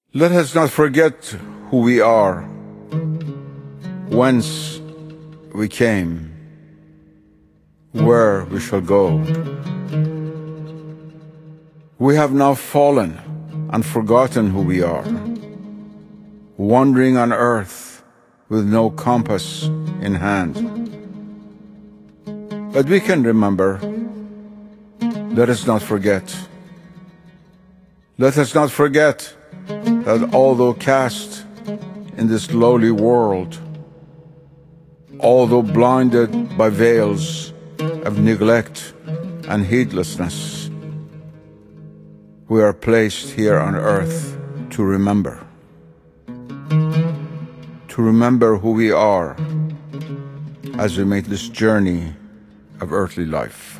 Let us not forget who we are, whence we came, where we shall go. We have now fallen and forgotten who we are, wandering on earth with no compass in hand. But we can remember. Let us not forget. Let us not forget that although cast in this lowly world, although blinded by veils of neglect and heedlessness, we are placed here on earth to remember who we are as we make this journey of earthly life.